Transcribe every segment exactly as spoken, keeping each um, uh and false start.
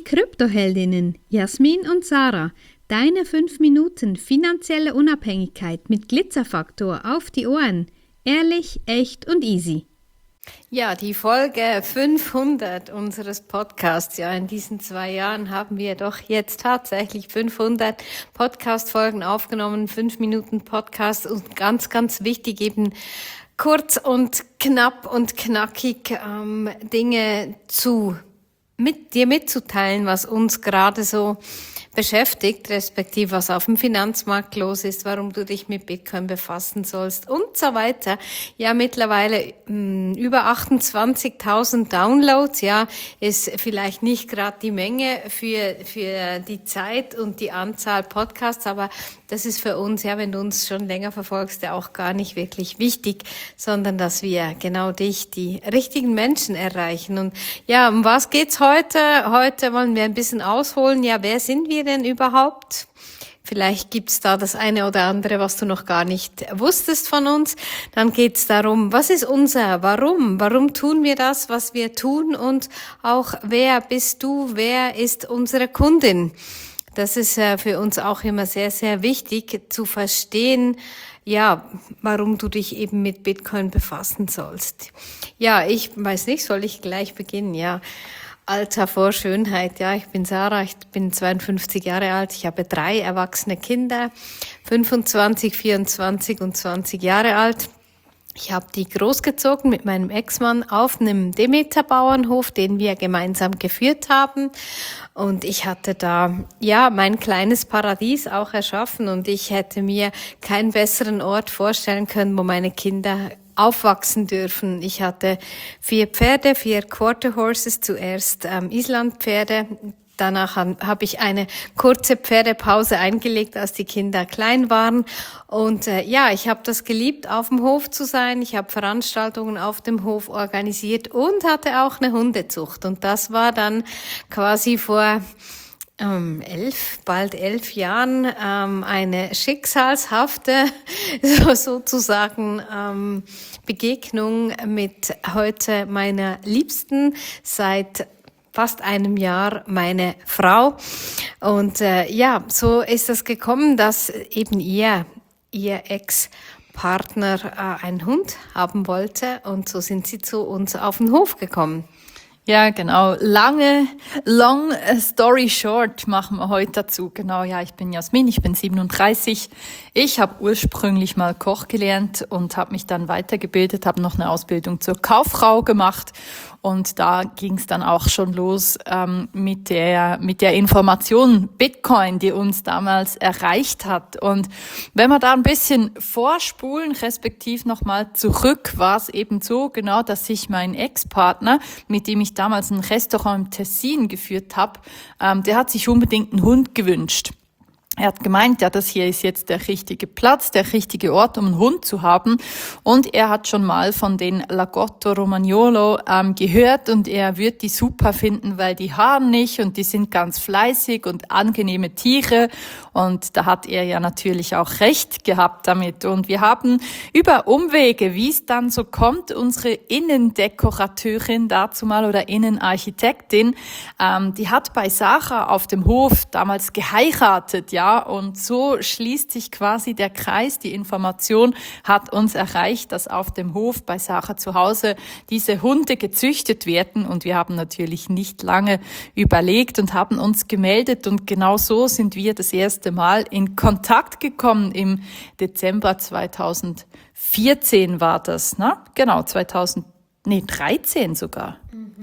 Kryptoheldinnen Jasmin und Sarah, deine fünf Minuten finanzielle Unabhängigkeit mit Glitzerfaktor auf die Ohren. Ehrlich, echt und easy. Ja, die Folge fünfhundert unseres Podcasts. Ja, in diesen zwei Jahren haben wir doch jetzt tatsächlich fünfhundert Podcast-Folgen aufgenommen, fünf Minuten Podcast und ganz, ganz wichtig eben kurz und knapp und knackig ähm, Dinge zu mit dir mitzuteilen, was uns gerade so beschäftigt, respektive was auf dem Finanzmarkt los ist, warum du dich mit Bitcoin befassen sollst und so weiter. Ja, mittlerweile mh, über achtundzwanzigtausend Downloads, ja, ist vielleicht nicht gerade die Menge für für die Zeit und die Anzahl Podcasts, aber das ist für uns, ja, wenn du uns schon länger verfolgst, ja auch gar nicht wirklich wichtig, sondern dass wir genau dich, die richtigen Menschen erreichen. Und ja, um was geht's heute? Heute wollen wir ein bisschen ausholen. Ja, wer sind wir denn überhaupt? Vielleicht gibt's da das eine oder andere, was du noch gar nicht wusstest von uns. Dann geht's darum, was ist unser Warum? Warum tun wir das, was wir tun? Und auch, wer bist du? Wer ist unsere Kundin? Das ist äh, für uns auch immer sehr, sehr wichtig zu verstehen, ja, warum du dich eben mit Bitcoin befassen sollst. Ja, ich weiß nicht, soll ich gleich beginnen? Ja, Alter vor Schönheit. Ja, ich bin Sarah, ich bin zweiundfünfzig Jahre alt, ich habe drei erwachsene Kinder, fünfundzwanzig, vierundzwanzig und zwanzig Jahre alt. Ich habe die großgezogen mit meinem Ex-Mann auf einem Demeter-Bauernhof, den wir gemeinsam geführt haben. Und ich hatte da, ja, mein kleines Paradies auch erschaffen. Und ich hätte mir keinen besseren Ort vorstellen können, wo meine Kinder aufwachsen dürfen. Ich hatte vier Pferde, vier Quarter Horses, zuerst ähm, Islandpferde. Danach habe ich eine kurze Pferdepause eingelegt, als die Kinder klein waren. Und äh, ja, ich habe das geliebt, auf dem Hof zu sein. Ich habe Veranstaltungen auf dem Hof organisiert und hatte auch eine Hundezucht. Und das war dann quasi vor ähm, elf, bald elf Jahren ähm, eine schicksalshafte so, sozusagen ähm, Begegnung mit heute meiner Liebsten seit fast einem Jahr meine Frau. Und äh, ja, so ist es gekommen, dass eben ihr, ihr Ex-Partner äh, einen Hund haben wollte. Und so sind sie zu uns auf den Hof gekommen. Ja, genau. Lange, long story short machen wir heute dazu. Genau, ja, ich bin Jasmin, ich bin siebenunddreißig. Ich habe ursprünglich mal Koch gelernt und habe mich dann weitergebildet, habe noch eine Ausbildung zur Kauffrau gemacht. Und da ging es dann auch schon los ähm, mit der mit der Information Bitcoin, die uns damals erreicht hat. Und wenn wir da ein bisschen vorspulen, respektiv nochmal zurück, war es eben so, genau, dass sich mein Ex-Partner, mit dem ich damals ein Restaurant im Tessin geführt habe, ähm, der hat sich unbedingt einen Hund gewünscht. Er hat gemeint, ja, das hier ist jetzt der richtige Platz, der richtige Ort, um einen Hund zu haben. Und er hat schon mal von den Lagotto Romagnolo ähm, gehört und er wird die super finden, weil die haaren nicht und die sind ganz fleißig und angenehme Tiere. Und da hat er ja natürlich auch recht gehabt damit. Und wir haben über Umwege, wie es dann so kommt, unsere Innendekorateurin dazu mal oder Innenarchitektin, ähm, die hat bei Sarah auf dem Hof damals geheiratet, ja. Und so schließt sich quasi der Kreis. Die Information hat uns erreicht, dass auf dem Hof bei Sarah zu Hause diese Hunde gezüchtet werden. Und wir haben natürlich nicht lange überlegt und haben uns gemeldet. Und genau so sind wir das erste Mal in Kontakt gekommen. Im Dezember zweitausendvierzehn war das, ne? Genau, zweitausend, nee, dreizehn sogar.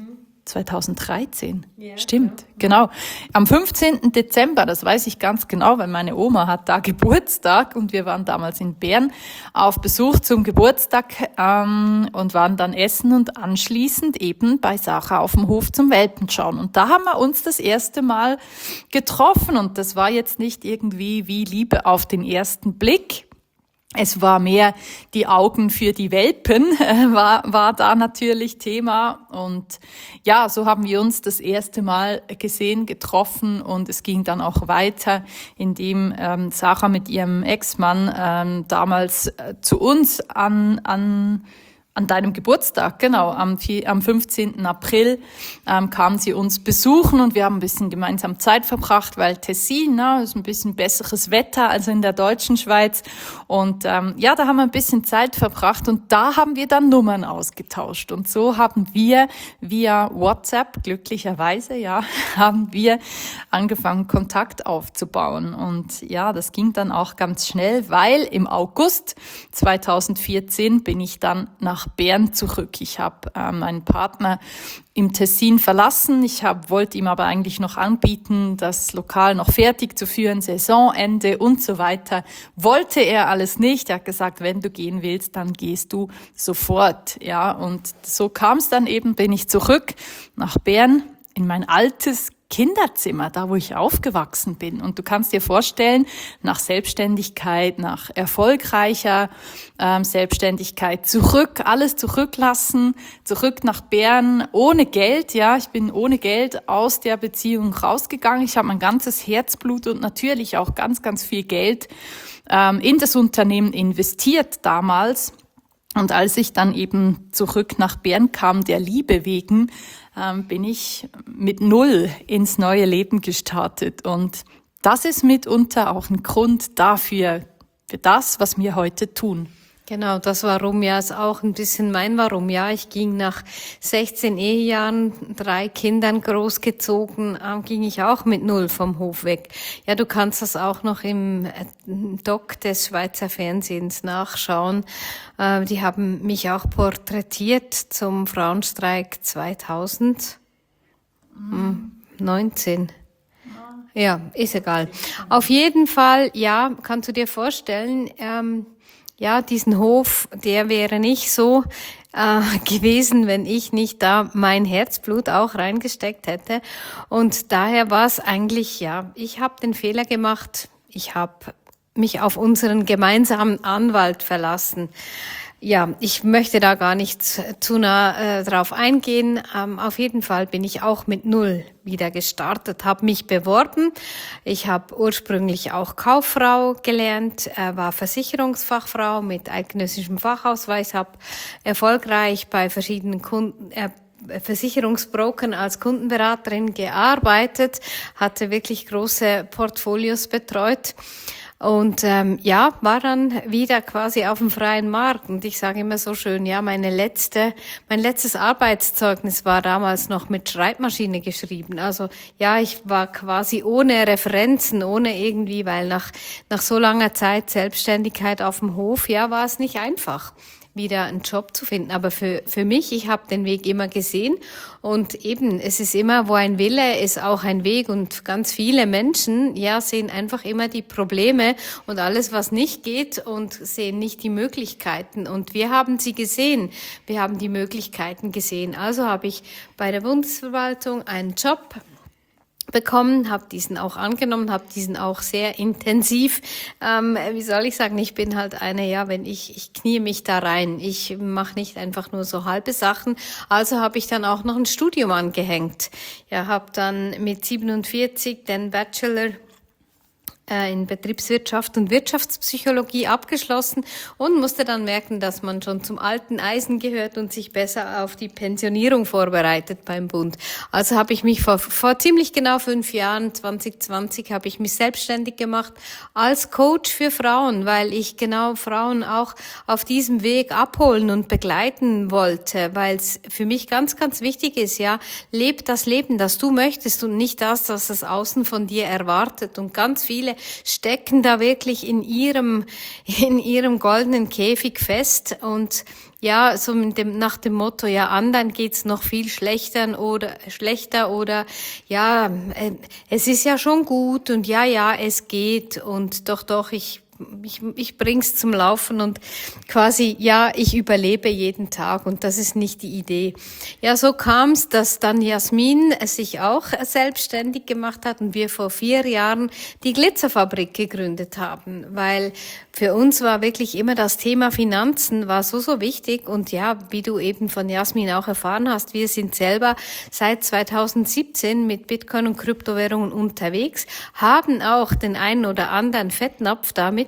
zweitausenddreizehn, ja, stimmt, ja. Genau. Am fünfzehnten Dezember, das weiß ich ganz genau, weil meine Oma hat da Geburtstag und wir waren damals in Bern auf Besuch zum Geburtstag ähm, und waren dann essen und anschließend eben bei Sarah auf dem Hof zum Welpenschauen. Und da haben wir uns das erste Mal getroffen und das war jetzt nicht irgendwie wie Liebe auf den ersten Blick. Es war mehr die Augen für die Welpen, äh, war, war da natürlich Thema. Und ja, so haben wir uns das erste Mal gesehen, getroffen und es ging dann auch weiter, indem ähm, Sarah mit ihrem Ex-Mann ähm, damals äh, zu uns an, an An deinem Geburtstag, genau, am, am fünfzehnten April ähm, kamen sie uns besuchen und wir haben ein bisschen gemeinsam Zeit verbracht, weil Tessin, ne, ist ein bisschen besseres Wetter als in der deutschen Schweiz. Und ähm, ja, da haben wir ein bisschen Zeit verbracht und da haben wir dann Nummern ausgetauscht. Und so haben wir via WhatsApp, glücklicherweise, ja, haben wir angefangen, Kontakt aufzubauen. Und ja, das ging dann auch ganz schnell, weil im August zweitausendvierzehn bin ich dann nach Bern zurück. Ich habe äh, meinen Partner im Tessin verlassen. Ich hab, wollte ihm aber eigentlich noch anbieten, das Lokal noch fertig zu führen, Saisonende und so weiter. Wollte er alles nicht. Er hat gesagt, wenn du gehen willst, dann gehst du sofort. Ja, und so kam es dann eben, bin ich zurück nach Bern in mein altes Kinderzimmer, da wo ich aufgewachsen bin. Und du kannst dir vorstellen, nach Selbstständigkeit, nach erfolgreicher ähm, Selbstständigkeit zurück, alles zurücklassen, zurück nach Bern, ohne Geld. Ja, ich bin ohne Geld aus der Beziehung rausgegangen. Ich habe mein ganzes Herzblut und natürlich auch ganz, ganz viel Geld ähm, in das Unternehmen investiert damals. Und als ich dann eben zurück nach Bern kam, der Liebe wegen, ähm, bin ich mit Null ins neue Leben gestartet. Und das ist mitunter auch ein Grund dafür, für das, was wir heute tun. Genau, das Warum ja ist auch ein bisschen mein Warum. Ja, ich ging nach sechzehn Ehejahren, drei Kindern großgezogen, äh, ging ich auch mit Null vom Hof weg. Ja, du kannst das auch noch im äh, Doc des Schweizer Fernsehens nachschauen. Äh, die haben mich auch porträtiert zum Frauenstreik zweitausendneunzehn. Ja, ist egal. Auf jeden Fall, ja, kannst du dir vorstellen, ähm, ja, diesen Hof, der wäre nicht so äh, gewesen, wenn ich nicht da mein Herzblut auch reingesteckt hätte. Und daher war es eigentlich, ja, ich habe den Fehler gemacht, ich habe mich auf unseren gemeinsamen Anwalt verlassen. Ja, ich möchte da gar nicht zu nah äh, drauf eingehen. Ähm, auf jeden Fall bin ich auch mit Null wieder gestartet, habe mich beworben. Ich habe ursprünglich auch Kauffrau gelernt, äh, war Versicherungsfachfrau mit eidgenössischem Fachausweis, habe erfolgreich bei verschiedenen Kunden äh, Versicherungsbrokern als Kundenberaterin gearbeitet, hatte wirklich große Portfolios betreut. Und ähm, ja, war dann wieder quasi auf dem freien Markt. Und ich sage immer so schön, ja, meine letzte, mein letztes Arbeitszeugnis war damals noch mit Schreibmaschine geschrieben. Also ja, ich war quasi ohne Referenzen, ohne irgendwie, weil nach nach so langer Zeit Selbstständigkeit auf dem Hof, ja, war es nicht einfach, wieder einen Job zu finden. Aber für für mich, ich habe den Weg immer gesehen und eben, es ist immer, wo ein Wille ist auch ein Weg und ganz viele Menschen, ja, sehen einfach immer die Probleme und alles, was nicht geht und sehen nicht die Möglichkeiten und wir haben sie gesehen. Wir haben die Möglichkeiten gesehen. Also habe ich bei der Bundesverwaltung einen Job bekommen, habe diesen auch angenommen, habe diesen auch sehr intensiv, ähm, wie soll ich sagen, ich bin halt eine, ja, wenn ich, ich knie mich da rein, ich mache nicht einfach nur so halbe Sachen, also habe ich dann auch noch ein Studium angehängt. Ja, habe dann mit siebenundvierzig den Bachelor in Betriebswirtschaft und Wirtschaftspsychologie abgeschlossen und musste dann merken, dass man schon zum alten Eisen gehört und sich besser auf die Pensionierung vorbereitet beim Bund. Also habe ich mich vor, vor ziemlich genau fünf Jahren, zwanzig zwanzig, habe ich mich selbstständig gemacht als Coach für Frauen, weil ich genau Frauen auch auf diesem Weg abholen und begleiten wollte, weil es für mich ganz, ganz wichtig ist, ja, leb das Leben, das du möchtest und nicht das, was das Außen von dir erwartet. Und ganz viele stecken da wirklich in ihrem, in ihrem goldenen Käfig fest und ja, so mit dem, nach dem Motto, ja, anderen geht's noch viel schlechter oder, schlechter oder, ja, äh, es ist ja schon gut und ja, ja, es geht und doch, doch, ich, ich, ich bring's zum Laufen und quasi, ja, ich überlebe jeden Tag und das ist nicht die Idee. Ja, so kam's, dass dann Jasmin sich auch selbstständig gemacht hat und wir vor vier Jahren die Glitzerfabrik gegründet haben, weil für uns war wirklich immer das Thema Finanzen war so, so wichtig und ja, wie du eben von Jasmin auch erfahren hast, wir sind selber seit zweitausendsiebzehn mit Bitcoin und Kryptowährungen unterwegs, haben auch den einen oder anderen Fettnapf damit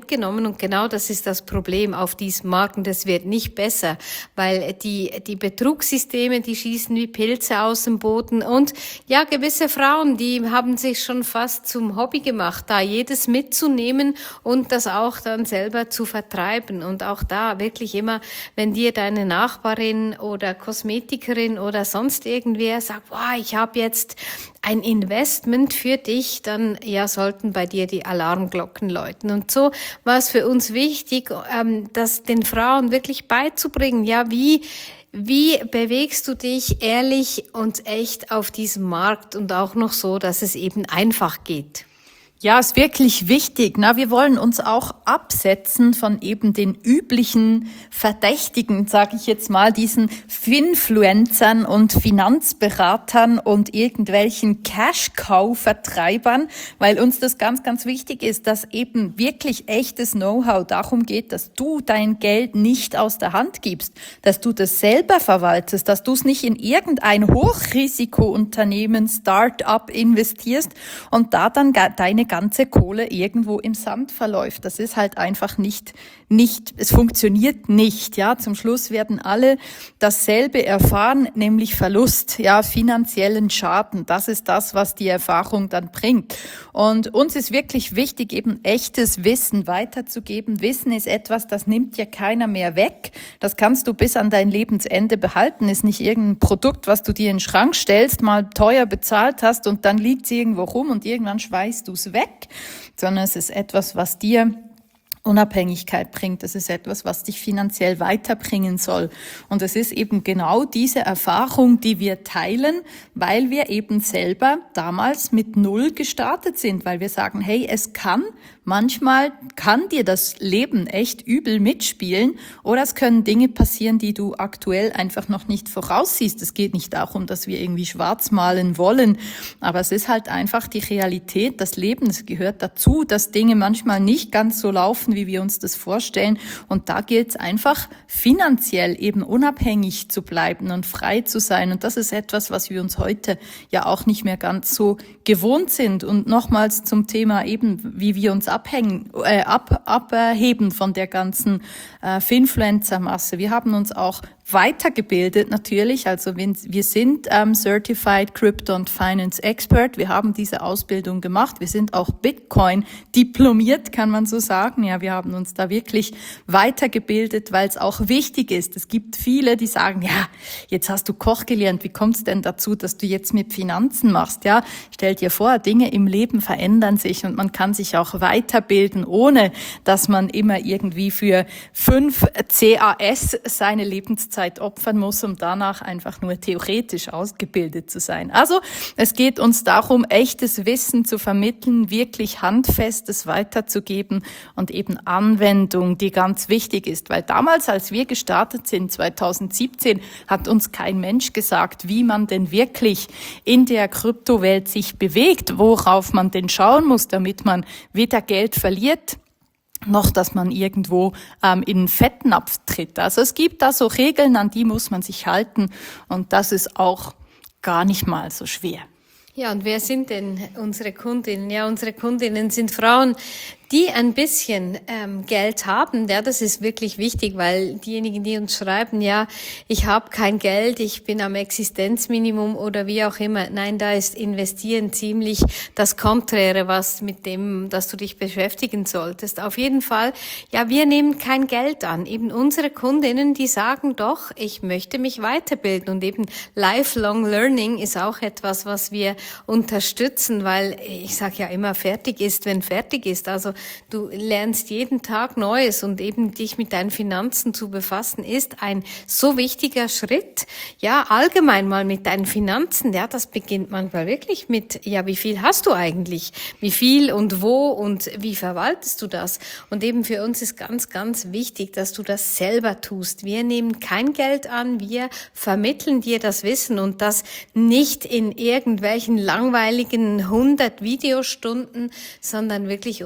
mitgenommen und genau das ist das Problem auf diesem Markt und es wird nicht besser, weil die, die Betrugssysteme, die schießen wie Pilze aus dem Boden und ja, gewisse Frauen, die haben sich schon fast zum Hobby gemacht, da jedes mitzunehmen und das auch dann selber zu vertreiben und auch da wirklich immer, wenn dir deine Nachbarin oder Kosmetikerin oder sonst irgendwer sagt, wow, ich habe jetzt ein Investment für dich, dann ja sollten bei dir die Alarmglocken läuten. Und so war es für uns wichtig, ähm, das den Frauen wirklich beizubringen. Ja, wie wie bewegst du dich ehrlich und echt auf diesem Markt und auch noch so, dass es eben einfach geht? Ja, ist wirklich wichtig. Na, wir wollen uns auch absetzen von eben den üblichen Verdächtigen, sage ich jetzt mal, diesen Finfluencern und Finanzberatern und irgendwelchen Cash-Cow-Vertreibern, weil uns das ganz, ganz wichtig ist, dass eben wirklich echtes Know-how darum geht, dass du dein Geld nicht aus der Hand gibst, dass du das selber verwaltest, dass du es nicht in irgendein Hochrisikounternehmen, Start-up investierst und da dann deine ganze Kohle irgendwo im Sand verläuft. Das ist halt einfach nicht, nicht, es funktioniert nicht, ja. Zum Schluss werden alle dasselbe erfahren, nämlich Verlust, ja, finanziellen Schaden. Das ist das, was die Erfahrung dann bringt. Und uns ist wirklich wichtig, eben echtes Wissen weiterzugeben. Wissen ist etwas, das nimmt ja keiner mehr weg. Das kannst du bis an dein Lebensende behalten. Ist nicht irgendein Produkt, was du dir in den Schrank stellst, mal teuer bezahlt hast und dann liegt es irgendwo rum und irgendwann schweißt du es weg. Sondern es ist etwas, was dir Unabhängigkeit bringt. Das ist etwas, was dich finanziell weiterbringen soll. Und es ist eben genau diese Erfahrung, die wir teilen, weil wir eben selber damals mit Null gestartet sind, weil wir sagen, hey, es kann, manchmal kann dir das Leben echt übel mitspielen oder es können Dinge passieren, die du aktuell einfach noch nicht voraussiehst. Es geht nicht darum, dass wir irgendwie schwarz malen wollen, aber es ist halt einfach die Realität, das Leben, es gehört dazu, dass Dinge manchmal nicht ganz so laufen, wie wir uns das vorstellen. Und da gilt es einfach, finanziell eben unabhängig zu bleiben und frei zu sein. Und das ist etwas, was wir uns heute ja auch nicht mehr ganz so gewohnt sind. Und nochmals zum Thema eben, wie wir uns abhängen, äh, ab, abheben von der ganzen äh, Finfluencer-Masse. Wir haben uns auch weitergebildet natürlich, also wir sind ähm, Certified Crypto and Finance Expert, wir haben diese Ausbildung gemacht, wir sind auch Bitcoin diplomiert, kann man so sagen. Ja, wir haben uns da wirklich weitergebildet, weil es auch wichtig ist. Es gibt viele, die sagen, ja, jetzt hast du Koch gelernt, wie kommt es denn dazu, dass du jetzt mit Finanzen machst? Ja, stell dir vor, Dinge im Leben verändern sich und man kann sich auch weiterbilden, ohne dass man immer irgendwie für fünf C A S seine Lebenszeit Zeit opfern muss, um danach einfach nur theoretisch ausgebildet zu sein. Also es geht uns darum, echtes Wissen zu vermitteln, wirklich Handfestes weiterzugeben und eben Anwendung, die ganz wichtig ist. Weil damals, als wir gestartet sind, zwanzig siebzehn, hat uns kein Mensch gesagt, wie man denn wirklich in der Kryptowelt sich bewegt, worauf man denn schauen muss, damit man weder Geld verliert, noch, dass man irgendwo ähm, in einen Fettnapf tritt. Also es gibt da so Regeln, an die muss man sich halten und das ist auch gar nicht mal so schwer. Ja, und wer sind denn unsere Kundinnen? Ja, unsere Kundinnen sind Frauen, die ein bisschen ähm, Geld haben. Ja, das ist wirklich wichtig, weil diejenigen, die uns schreiben, ja, ich habe kein Geld, ich bin am Existenzminimum oder wie auch immer. Nein, da ist Investieren ziemlich das Konträre, was mit dem, dass du dich beschäftigen solltest. Auf jeden Fall, ja, wir nehmen kein Geld an. Eben unsere Kundinnen, die sagen doch, ich möchte mich weiterbilden und eben Lifelong Learning ist auch etwas, was wir unterstützen, weil ich sage ja immer, fertig ist, wenn fertig ist. Also du lernst jeden Tag Neues und eben dich mit deinen Finanzen zu befassen, ist ein so wichtiger Schritt. Ja, allgemein mal mit deinen Finanzen, ja, das beginnt manchmal wirklich mit, ja, wie viel hast du eigentlich? Wie viel und wo und wie verwaltest du das? Und eben für uns ist ganz, ganz wichtig, dass du das selber tust. Wir nehmen kein Geld an, wir vermitteln dir das Wissen und das nicht in irgendwelchen langweiligen hundert Videostunden, sondern wirklich unsere Menschen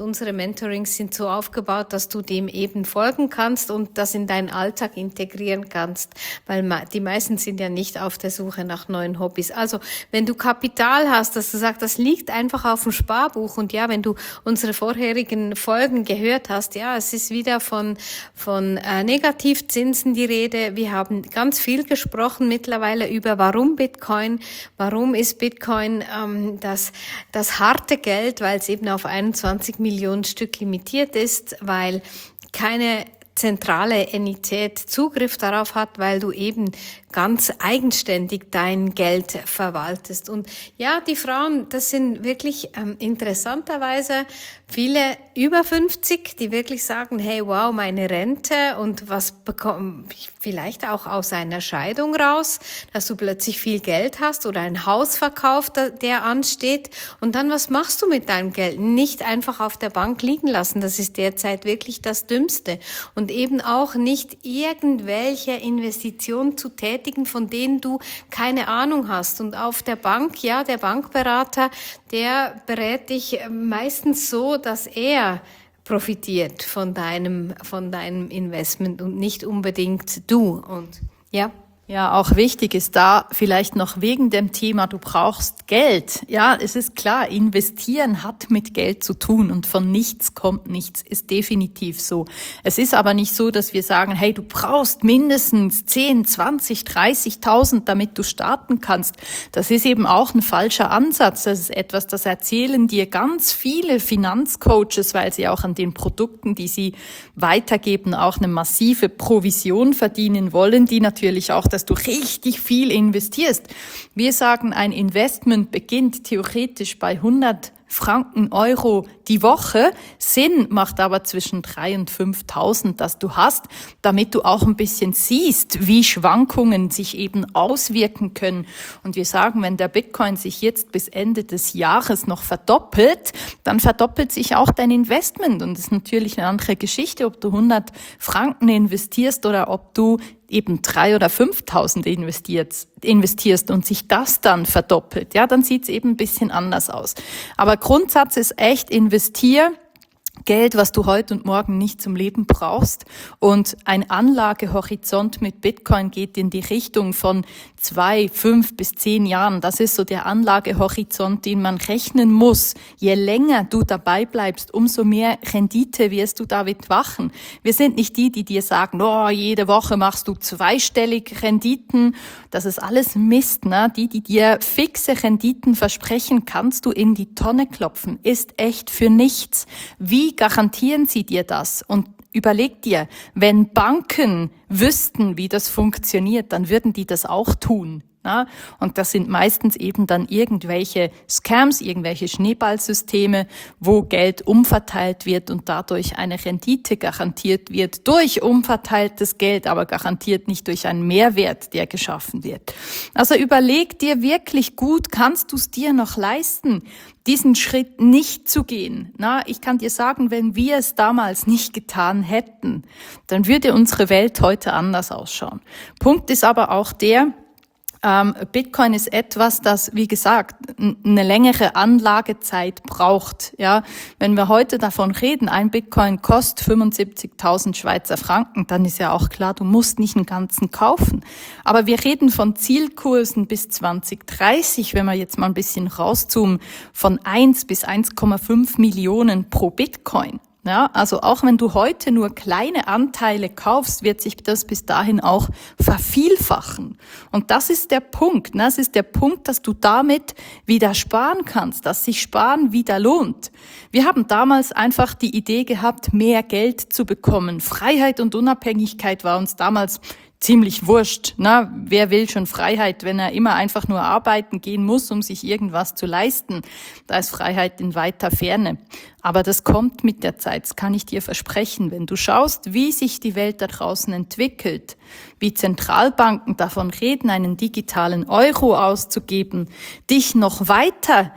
Mentorings sind so aufgebaut, dass du dem eben folgen kannst und das in deinen Alltag integrieren kannst, weil die meisten sind ja nicht auf der Suche nach neuen Hobbys. Also wenn du Kapital hast, dass du sagst, das liegt einfach auf dem Sparbuch und ja, wenn du unsere vorherigen Folgen gehört hast, ja, es ist wieder von von äh, Negativzinsen die Rede. Wir haben ganz viel gesprochen mittlerweile über warum Bitcoin, warum ist Bitcoin ähm, das das harte Geld, weil es eben auf einundzwanzig Millionen Stück limitiert ist, weil keine zentrale Entität Zugriff darauf hat, weil du eben ganz eigenständig dein Geld verwaltest. Und ja, die Frauen, das sind wirklich ähm, interessanterweise viele über fünfzig, die wirklich sagen, hey, wow, meine Rente und was bekomme ich vielleicht auch aus einer Scheidung raus, dass du plötzlich viel Geld hast oder ein Hausverkauf, der ansteht. Und dann, was machst du mit deinem Geld? Nicht einfach auf der Bank liegen lassen. Das ist derzeit wirklich das Dümmste. Und eben auch nicht irgendwelche Investitionen zu tätigen, von denen du keine Ahnung hast. Und auf der Bank, ja, der Bankberater, der berät dich meistens so, dass er profitiert von deinem, von deinem Investment und nicht unbedingt du. Und ja. Ja, auch wichtig ist da vielleicht noch wegen dem Thema, du brauchst Geld. Ja, es ist klar, investieren hat mit Geld zu tun und von nichts kommt nichts, ist definitiv so. Es ist aber nicht so, dass wir sagen, hey, du brauchst mindestens zehn, zwanzig, dreißigtausend, damit du starten kannst. Das ist eben auch ein falscher Ansatz. Das ist etwas, das erzählen dir ganz viele Finanzcoaches, weil sie auch an den Produkten, die sie weitergeben, auch eine massive Provision verdienen wollen, die natürlich auch das dass du richtig viel investierst. Wir sagen, ein Investment beginnt theoretisch bei hundert Franken, Euro die Woche. Sinn macht aber zwischen drei und fünftausend, dass du hast, damit du auch ein bisschen siehst, wie Schwankungen sich eben auswirken können. Und wir sagen, wenn der Bitcoin sich jetzt bis Ende des Jahres noch verdoppelt, dann verdoppelt sich auch dein Investment. Und das ist natürlich eine andere Geschichte, ob du hundert Franken investierst oder ob du eben drei oder fünftausend investiert, investierst und sich das dann verdoppelt, ja, dann sieht's eben ein bisschen anders aus. Aber Grundsatz ist echt, investier Geld, was du heute und morgen nicht zum Leben brauchst. Und ein Anlagehorizont mit Bitcoin geht in die Richtung von zwei, fünf bis zehn Jahren. Das ist so der Anlagehorizont, den man rechnen muss. Je länger du dabei bleibst, umso mehr Rendite wirst du damit machen. Wir sind nicht die, die dir sagen, oh, jede Woche machst du zweistellig Renditen. Das ist alles Mist, ne? Die, die dir fixe Renditen versprechen, kannst du in die Tonne klopfen. Ist echt für nichts. Wie garantieren sie dir das? Und überleg dir, wenn Banken wüssten, wie das funktioniert, dann würden die das auch tun. Ja? Und das sind meistens eben dann irgendwelche Scams, irgendwelche Schneeballsysteme, wo Geld umverteilt wird und dadurch eine Rendite garantiert wird durch umverteiltes Geld, aber garantiert nicht durch einen Mehrwert, der geschaffen wird. Also überleg dir wirklich gut, kannst du es dir noch leisten, diesen Schritt nicht zu gehen? Na, ich kann dir sagen, wenn wir es damals nicht getan hätten, dann würde unsere Welt heute anders ausschauen. Punkt ist aber auch der, Ähm, Bitcoin ist etwas, das, wie gesagt, eine längere Anlagezeit braucht. Ja, wenn wir heute davon reden, ein Bitcoin kostet fünfundsiebzigtausend Schweizer Franken, dann ist ja auch klar, du musst nicht einen ganzen kaufen. Aber wir reden von Zielkursen bis zwanzig dreißig, wenn wir jetzt mal ein bisschen rauszoomen, von eins bis eins Komma fünf Millionen pro Bitcoin. Ja, also auch wenn du heute nur kleine Anteile kaufst, wird sich das bis dahin auch vervielfachen. Und das ist der Punkt. Ne? Das ist der Punkt, dass du damit wieder sparen kannst, dass sich Sparen wieder lohnt. Wir haben damals einfach die Idee gehabt, mehr Geld zu bekommen. Freiheit und Unabhängigkeit war uns damals ziemlich wurscht. Na, wer will schon Freiheit, wenn er immer einfach nur arbeiten gehen muss, um sich irgendwas zu leisten? Da ist Freiheit in weiter Ferne. Aber das kommt mit der Zeit, das kann ich dir versprechen. Wenn du schaust, wie sich die Welt da draußen entwickelt, wie Zentralbanken davon reden, einen digitalen Euro auszugeben, dich noch weiter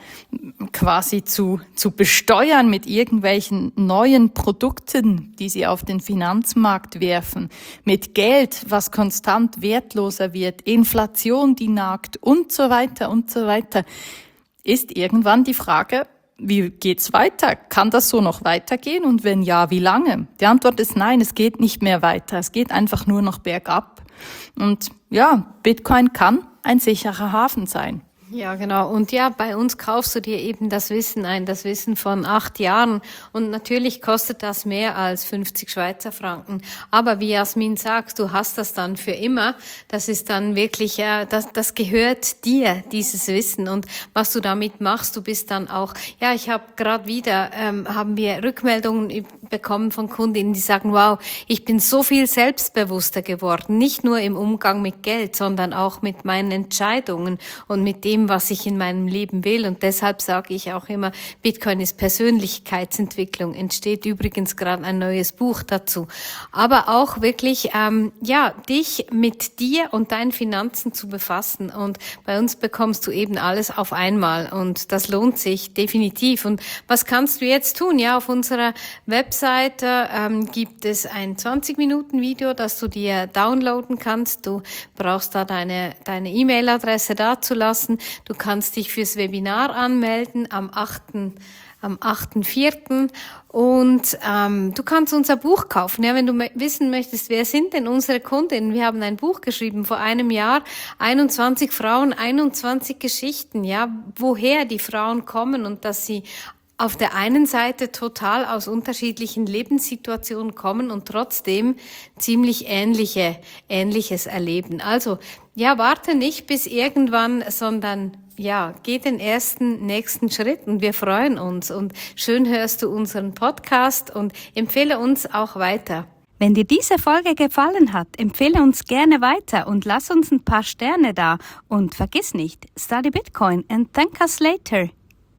quasi zu, zu besteuern mit irgendwelchen neuen Produkten, die sie auf den Finanzmarkt werfen, mit Geld, was konstant wertloser wird, Inflation, die nagt und so weiter und so weiter, ist irgendwann die Frage, wie geht's weiter? Kann das so noch weitergehen? Und wenn ja, wie lange? Die Antwort ist nein, es geht nicht mehr weiter. Es geht einfach nur noch bergab. Und ja, Bitcoin kann ein sicherer Hafen sein. Ja, genau. Und ja, bei uns kaufst du dir eben das Wissen ein, das Wissen von acht Jahren. Und natürlich kostet das mehr als fünfzig Schweizer Franken. Aber wie Jasmin sagt, du hast das dann für immer. Das ist dann wirklich, ja, das, das gehört dir, dieses Wissen. Und was du damit machst, du bist dann auch, ja, ich habe gerade wieder, ähm, haben wir Rückmeldungen bekommen von Kundinnen, die sagen, wow, ich bin so viel selbstbewusster geworden. Nicht nur im Umgang mit Geld, sondern auch mit meinen Entscheidungen und mit dem, was ich in meinem Leben will. Und deshalb sage ich auch immer, Bitcoin ist Persönlichkeitsentwicklung. Entsteht übrigens gerade ein neues Buch dazu. Aber auch wirklich, ähm, ja, dich mit dir und deinen Finanzen zu befassen. Und bei uns bekommst du eben alles auf einmal. Und das lohnt sich definitiv. Und was kannst du jetzt tun? Ja, auf unserer Webseite ähm, gibt es ein zwanzig Minuten Video, das du dir downloaden kannst. Du brauchst da deine deine E-Mail-Adresse dazulassen. Du kannst dich fürs Webinar anmelden am achten am achten vierten und ähm, du kannst unser Buch kaufen. Ja, wenn du wissen möchtest, wer sind denn unsere Kundinnen? Wir haben ein Buch geschrieben vor einem Jahr, einundzwanzig Frauen, einundzwanzig Geschichten, ja, woher die Frauen kommen und dass sie auf der einen Seite total aus unterschiedlichen Lebenssituationen kommen und trotzdem ziemlich ähnliche, Ähnliches erleben. Also, ja, warte nicht bis irgendwann, sondern ja, geh den ersten, nächsten Schritt und wir freuen uns. Und schön hörst du unseren Podcast und empfehle uns auch weiter. Wenn dir diese Folge gefallen hat, empfehle uns gerne weiter und lass uns ein paar Sterne da. Und vergiss nicht, study Bitcoin and thank us later.